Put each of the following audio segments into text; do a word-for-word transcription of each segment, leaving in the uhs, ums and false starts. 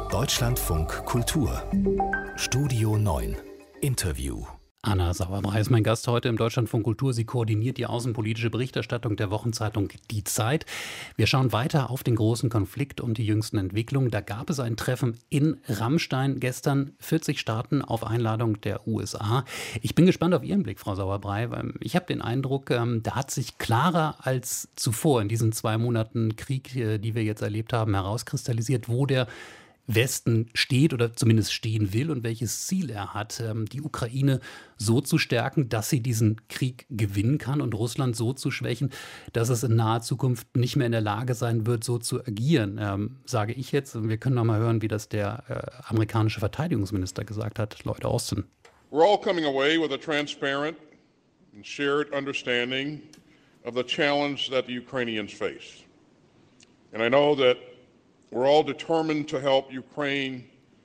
Deutschlandfunk Kultur Studio neun Interview. Anna Sauerbrei ist mein Gast heute im Deutschlandfunk Kultur. Sie koordiniert die außenpolitische Berichterstattung der Wochenzeitung Die Zeit. Wir schauen weiter auf den großen Konflikt und die jüngsten Entwicklungen. Da gab es ein Treffen in Ramstein gestern, vierzig Staaten auf Einladung der U S A. Ich bin gespannt auf Ihren Blick, Frau Sauerbrei, weil ich habe den Eindruck, da hat sich klarer als zuvor in diesen zwei Monaten Krieg, die wir jetzt erlebt haben, herauskristallisiert, wo der Westen steht oder zumindest stehen will und welches Ziel er hat, die Ukraine so zu stärken, dass sie diesen Krieg gewinnen kann und Russland so zu schwächen, dass es in naher Zukunft nicht mehr in der Lage sein wird, so zu agieren, ähm, sage ich jetzt. Wir können noch mal hören, wie das der äh, amerikanische Verteidigungsminister gesagt hat, Lloyd Austin. We're all coming away with a transparent and shared understanding of the challenge that the Ukrainians face. And I know that we're all determined to help Ukraine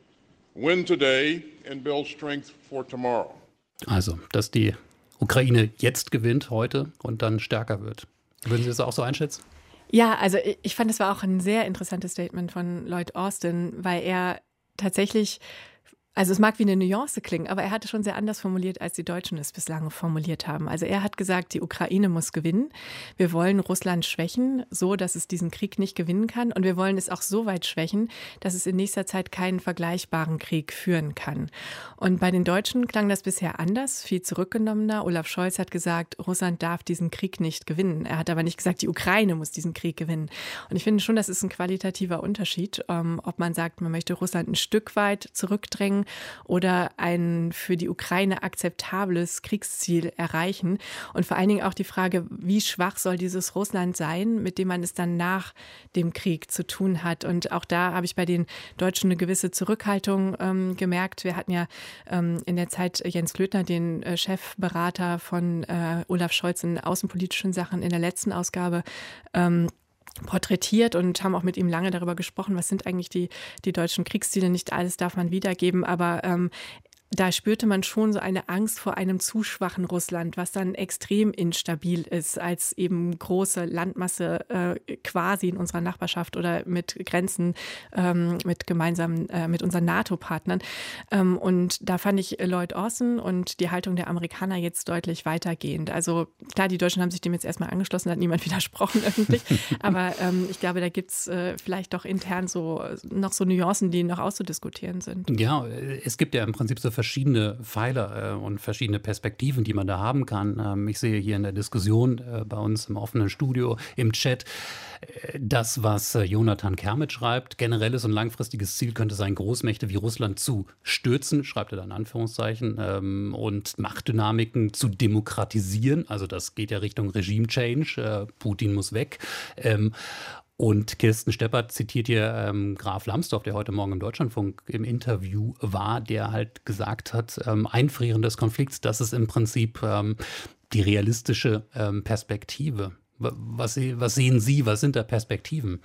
win today and build strength for tomorrow. Also, dass die Ukraine jetzt gewinnt, heute und dann stärker wird. Würden Sie das auch so einschätzen? Ja, also ich fand, es war auch ein sehr interessantes Statement von Lloyd Austin, weil er tatsächlich, also es mag wie eine Nuance klingen, aber er hatte schon sehr anders formuliert, als die Deutschen es bislang formuliert haben. Also er hat gesagt, die Ukraine muss gewinnen. Wir wollen Russland schwächen, so dass es diesen Krieg nicht gewinnen kann. Und wir wollen es auch so weit schwächen, dass es in nächster Zeit keinen vergleichbaren Krieg führen kann. Und bei den Deutschen klang das bisher anders, viel zurückgenommener. Olaf Scholz hat gesagt, Russland darf diesen Krieg nicht gewinnen. Er hat aber nicht gesagt, die Ukraine muss diesen Krieg gewinnen. Und ich finde schon, das ist ein qualitativer Unterschied, ähm, ob man sagt, man möchte Russland ein Stück weit zurückdrängen oder ein für die Ukraine akzeptables Kriegsziel erreichen. Und vor allen Dingen auch die Frage, wie schwach soll dieses Russland sein, mit dem man es dann nach dem Krieg zu tun hat. Und auch da habe ich bei den Deutschen eine gewisse Zurückhaltung ähm, gemerkt. Wir hatten ja ähm, in der Zeit Jens Glöckner, den äh, Chefberater von äh, Olaf Scholz in außenpolitischen Sachen in der letzten Ausgabe, ähm, porträtiert und haben auch mit ihm lange darüber gesprochen, was sind eigentlich die, die deutschen Kriegsziele. Nicht alles darf man wiedergeben, aber ähm, da spürte man schon so eine Angst vor einem zu schwachen Russland, was dann extrem instabil ist als eben große Landmasse äh, quasi in unserer Nachbarschaft oder mit Grenzen, ähm, mit gemeinsamen, äh, mit unseren NATO-Partnern. Ähm, und da fand ich Lloyd Austin und die Haltung der Amerikaner jetzt deutlich weitergehend. Also klar, die Deutschen haben sich dem jetzt erstmal angeschlossen, hat niemand widersprochen öffentlich. Aber ähm, ich glaube, da gibt es äh, vielleicht doch intern so noch so Nuancen, die noch auszudiskutieren sind. Ja, es gibt ja im Prinzip so verschiedene Pfeiler äh, und verschiedene Perspektiven, die man da haben kann. Ähm, ich sehe hier in der Diskussion äh, bei uns im offenen Studio, im Chat, äh, das, was äh, Jonathan Kermit schreibt. Generelles und langfristiges Ziel könnte sein, Großmächte wie Russland zu stürzen, schreibt er da in Anführungszeichen, ähm, und Machtdynamiken zu demokratisieren. Also das geht ja Richtung Regime-Change. Äh, Putin muss weg. Ähm, Und Kirsten Steppert zitiert hier ähm, Graf Lambsdorff, der heute Morgen im Deutschlandfunk im Interview war, der halt gesagt hat, ähm, Einfrieren des Konflikts, das ist im Prinzip ähm, die realistische ähm, Perspektive. Was, was sehen Sie, was sind da Perspektiven?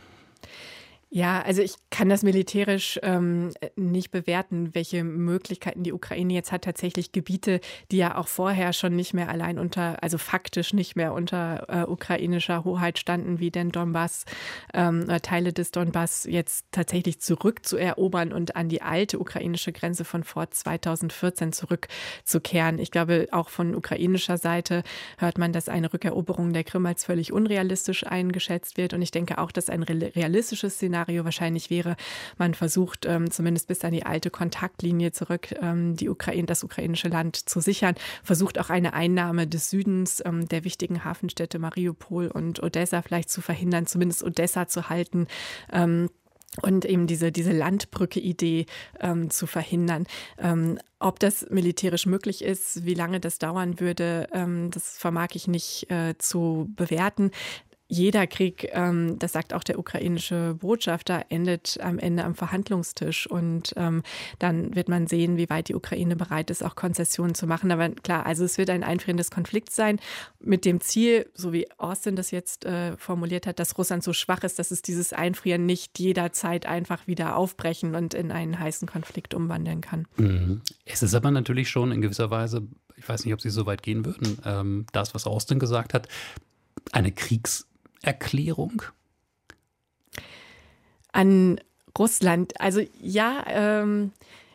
Ja, also ich kann das militärisch ähm, nicht bewerten, welche Möglichkeiten die Ukraine jetzt hat. Tatsächlich Gebiete, die ja auch vorher schon nicht mehr allein unter, also faktisch nicht mehr unter äh, ukrainischer Hoheit standen, wie den Donbass, ähm, Teile des Donbass jetzt tatsächlich zurückzuerobern und an die alte ukrainische Grenze von vor zweitausendvierzehn zurückzukehren. Ich glaube, auch von ukrainischer Seite hört man, dass eine Rückeroberung der Krim als völlig unrealistisch eingeschätzt wird. Und ich denke auch, dass ein realistisches Szenario wahrscheinlich wäre, man versucht ähm, zumindest bis an die alte Kontaktlinie zurück, ähm, die Ukraine, das ukrainische Land zu sichern, versucht auch eine Einnahme des Südens, ähm, der wichtigen Hafenstädte Mariupol und Odessa vielleicht zu verhindern, zumindest Odessa zu halten. Ähm, Und eben diese, diese Landbrücke-Idee ähm, zu verhindern. Ähm, ob das militärisch möglich ist, wie lange das dauern würde, ähm, das vermag ich nicht äh, zu bewerten. Jeder Krieg, ähm, das sagt auch der ukrainische Botschafter, endet am Ende am Verhandlungstisch. Und ähm, dann wird man sehen, wie weit die Ukraine bereit ist, auch Konzessionen zu machen. Aber klar, also es wird ein Einfrieren des Konflikts sein mit dem Ziel, so wie Austin das jetzt äh, formuliert hat, dass Russland so schwach ist, dass es dieses Einfrieren nicht jederzeit einfach wieder aufbrechen und in einen heißen Konflikt umwandeln kann. Mhm. Es ist aber natürlich schon in gewisser Weise, ich weiß nicht, ob Sie so weit gehen würden, ähm, das, was Austin gesagt hat, eine Kriegserklärung? An Russland, also ja, ähm,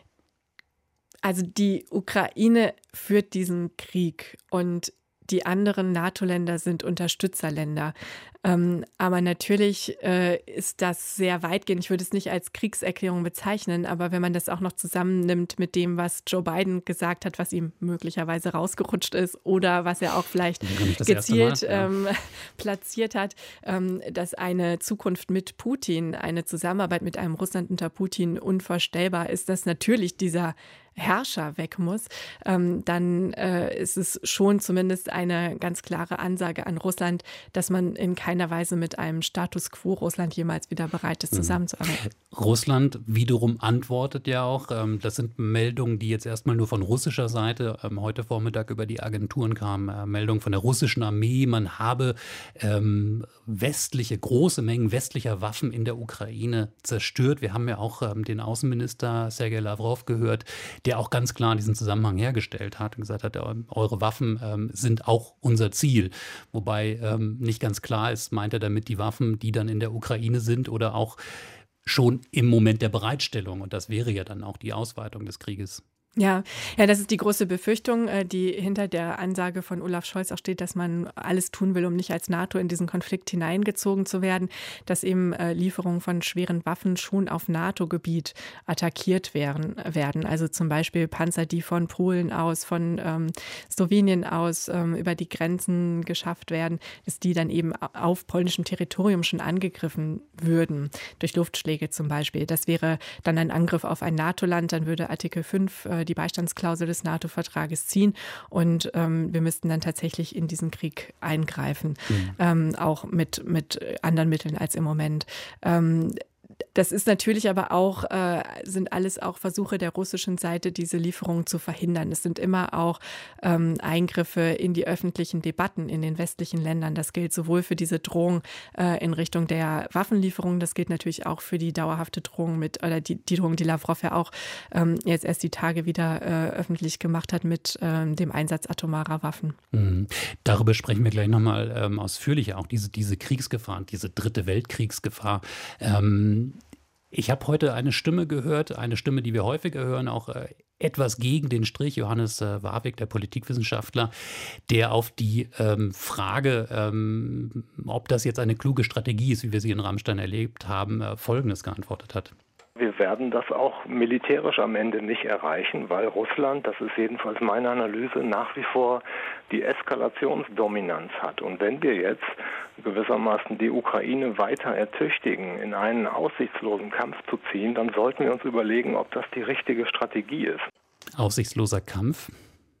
also die Ukraine führt diesen Krieg und die anderen NATO-Länder sind Unterstützerländer. Ähm, aber natürlich äh, ist das sehr weitgehend. Ich würde es nicht als Kriegserklärung bezeichnen, aber wenn man das auch noch zusammennimmt mit dem, was Joe Biden gesagt hat, was ihm möglicherweise rausgerutscht ist oder was er auch vielleicht gezielt Mal, ja. ähm, platziert hat, ähm, dass eine Zukunft mit Putin, eine Zusammenarbeit mit einem Russland unter Putin unvorstellbar ist, dass natürlich dieser Herrscher weg muss, ähm, dann äh, ist es schon zumindest eine ganz klare Ansage an Russland, dass man in keiner Weise mit einem Status quo Russland jemals wieder bereit ist, zusammenzuarbeiten. Russland wiederum antwortet ja auch, ähm, das sind Meldungen, die jetzt erstmal nur von russischer Seite ähm, heute Vormittag über die Agenturen kamen, äh, Meldungen von der russischen Armee, man habe ähm, westliche, große Mengen westlicher Waffen in der Ukraine zerstört. Wir haben ja auch ähm, den Außenminister Sergei Lavrov gehört, der auch ganz klar diesen Zusammenhang hergestellt hat und gesagt hat, eure Waffen ähm, sind auch unser Ziel. Wobei ähm, nicht ganz klar ist, meint er damit die Waffen, die dann in der Ukraine sind oder auch schon im Moment der Bereitstellung. Und das wäre ja dann auch die Ausweitung des Krieges. Ja, ja, das ist die große Befürchtung, die hinter der Ansage von Olaf Scholz auch steht, dass man alles tun will, um nicht als NATO in diesen Konflikt hineingezogen zu werden, dass eben Lieferungen von schweren Waffen schon auf NATO-Gebiet attackiert werden, werden. Also zum Beispiel Panzer, die von Polen aus, von ähm, Slowenien aus ähm, über die Grenzen geschafft werden, dass die dann eben auf polnischem Territorium schon angegriffen würden, durch Luftschläge zum Beispiel. Das wäre dann ein Angriff auf ein NATO-Land, dann würde Artikel fünf äh, die Beistandsklausel des NATO-Vertrages ziehen und ähm, wir müssten dann tatsächlich in diesen Krieg eingreifen, mhm. ähm, auch mit, mit anderen Mitteln als im Moment. Ähm, Das ist natürlich aber auch, äh, sind alles auch Versuche der russischen Seite, diese Lieferungen zu verhindern. Es sind immer auch ähm, Eingriffe in die öffentlichen Debatten in den westlichen Ländern. Das gilt sowohl für diese Drohung äh, in Richtung der Waffenlieferungen, das gilt natürlich auch für die dauerhafte Drohung mit, oder die, die Drohung, die Lavrov ja auch ähm, jetzt erst die Tage wieder äh, öffentlich gemacht hat mit ähm, dem Einsatz atomarer Waffen. Mhm. Darüber sprechen wir gleich nochmal ähm, ausführlicher, auch diese, diese Kriegsgefahr, diese dritte Weltkriegsgefahr. Ähm, Ich habe heute eine Stimme gehört, eine Stimme, die wir häufiger hören, auch äh, etwas gegen den Strich, Johannes äh, Warwick, der Politikwissenschaftler, der auf die ähm, Frage, ähm, ob das jetzt eine kluge Strategie ist, wie wir sie in Ramstein erlebt haben, äh, Folgendes geantwortet hat. Wir werden das auch militärisch am Ende nicht erreichen, weil Russland, das ist jedenfalls meine Analyse, nach wie vor die Eskalationsdominanz hat. Und wenn wir jetzt gewissermaßen die Ukraine weiter ertüchtigen, in einen aussichtslosen Kampf zu ziehen, dann sollten wir uns überlegen, ob das die richtige Strategie ist. Aussichtsloser Kampf?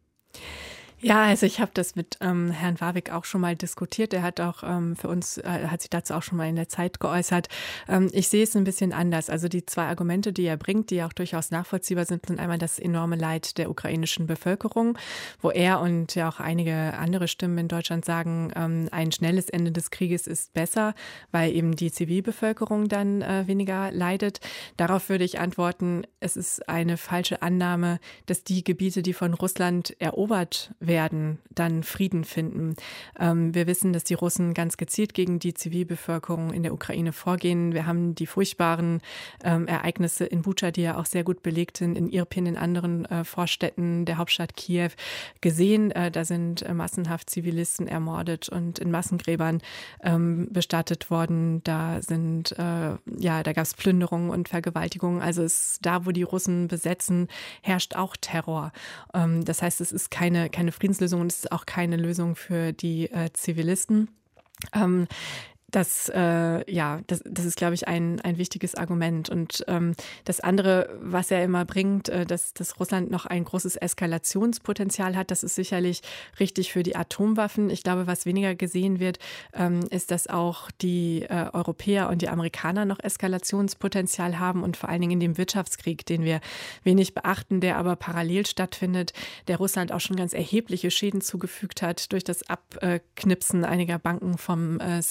Ja, also ich habe das mit ähm, Herrn Warwick auch schon mal diskutiert. Er hat auch ähm, für uns, äh, hat sich dazu auch schon mal in der Zeit geäußert. Ähm, ich sehe es ein bisschen anders. Also die zwei Argumente, die er bringt, die auch durchaus nachvollziehbar sind, sind einmal das enorme Leid der ukrainischen Bevölkerung, wo er und ja auch einige andere Stimmen in Deutschland sagen, ähm, ein schnelles Ende des Krieges ist besser, weil eben die Zivilbevölkerung dann äh, weniger leidet. Darauf würde ich antworten, es ist eine falsche Annahme, dass die Gebiete, die von Russland erobert werden, werden, dann Frieden finden. Ähm, wir wissen, dass die Russen ganz gezielt gegen die Zivilbevölkerung in der Ukraine vorgehen. Wir haben die furchtbaren ähm, Ereignisse in Butscha, die ja auch sehr gut belegt sind, in Irpin, in anderen äh, Vorstädten der Hauptstadt Kiew gesehen. Äh, da sind äh, massenhaft Zivilisten ermordet und in Massengräbern ähm, bestattet worden. Da sind, äh, ja, da gab es Plünderungen und Vergewaltigungen. Also es, da, wo die Russen besetzen, herrscht auch Terror. Ähm, das heißt, es ist keine, keine Friedenslösung und es ist auch keine Lösung für die äh, Zivilisten. Ähm, Das, äh, ja, das, das ist, glaube ich, ein, ein wichtiges Argument. Und ähm, das andere, was er immer bringt, äh, dass, dass Russland noch ein großes Eskalationspotenzial hat, das ist sicherlich richtig für die Atomwaffen. Ich glaube, was weniger gesehen wird, ähm, ist, dass auch die äh, Europäer und die Amerikaner noch Eskalationspotenzial haben und vor allen Dingen in dem Wirtschaftskrieg, den wir wenig beachten, der aber parallel stattfindet, der Russland auch schon ganz erhebliche Schäden zugefügt hat durch das Abknipsen einiger Banken vom äh, SWIFT-System.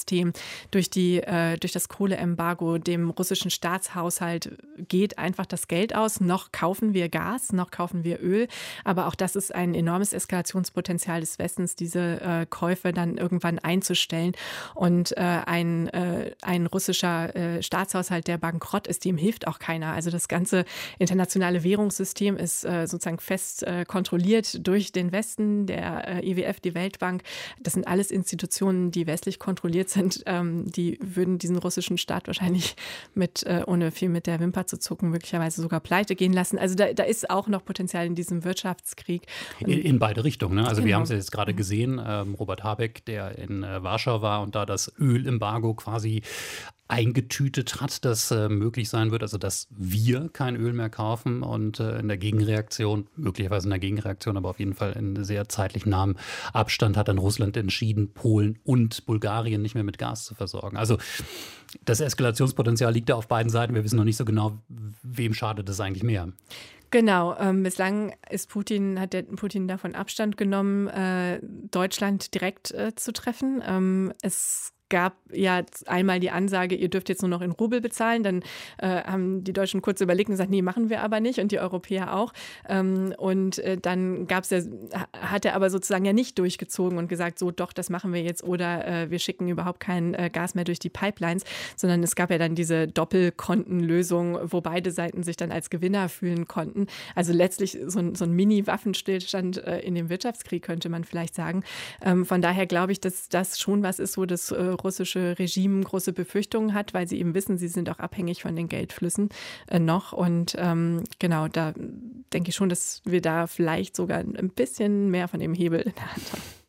Energiesystem, durch, die, äh, durch das Kohleembargo, dem russischen Staatshaushalt geht einfach das Geld aus. Noch kaufen wir Gas, noch kaufen wir Öl. Aber auch das ist ein enormes Eskalationspotenzial des Westens, diese äh, Käufe dann irgendwann einzustellen. Und äh, ein, äh, ein russischer äh, Staatshaushalt, der bankrott ist, dem hilft auch keiner. Also das ganze internationale Währungssystem ist äh, sozusagen fest äh, kontrolliert durch den Westen, der äh, I W F, die Weltbank. Das sind alles Institutionen, die westlich kontrolliert sind. Ähm, die würden diesen russischen Staat wahrscheinlich mit, äh, ohne viel mit der Wimper zu zucken, möglicherweise sogar pleite gehen lassen. Also da, da ist auch noch Potenzial in diesem Wirtschaftskrieg. In, in beide Richtungen. Ne? Also genau. wir haben es ja jetzt gerade gesehen, ähm, Robert Habeck, der in äh, Warschau war und da das Ölembargo quasi eingetütet hat, dass äh, möglich sein wird, also dass wir kein Öl mehr kaufen und äh, in der Gegenreaktion, möglicherweise in der Gegenreaktion, aber auf jeden Fall in sehr zeitlich nahem Abstand hat dann Russland entschieden, Polen und Bulgarien nicht mehr mit Gas zu versorgen. Also das Eskalationspotenzial liegt da auf beiden Seiten. Wir wissen noch nicht so genau, wem schadet es eigentlich mehr. Genau, ähm, bislang ist Putin, hat der Putin davon Abstand genommen, äh, Deutschland direkt äh, zu treffen. Ähm, es gab ja einmal die Ansage, ihr dürft jetzt nur noch in Rubel bezahlen. Dann äh, haben die Deutschen kurz überlegt und gesagt, nee, machen wir aber nicht und die Europäer auch. Ähm, und äh, dann gab's ja, hat er aber sozusagen ja nicht durchgezogen und gesagt, so doch, das machen wir jetzt oder äh, wir schicken überhaupt kein äh, Gas mehr durch die Pipelines, sondern es gab ja dann diese Doppelkontenlösung, wo beide Seiten sich dann als Gewinner fühlen konnten. Also letztlich so ein, so ein Mini-Waffenstillstand äh, in dem Wirtschaftskrieg, könnte man vielleicht sagen. Ähm, von daher glaube ich, dass das schon was ist, wo das äh, russische Regime große Befürchtungen hat, weil sie eben wissen, sie sind auch abhängig von den Geldflüssen äh, noch. Und ähm, genau, da denke ich schon, dass wir da vielleicht sogar ein bisschen mehr von dem Hebel in der Hand haben.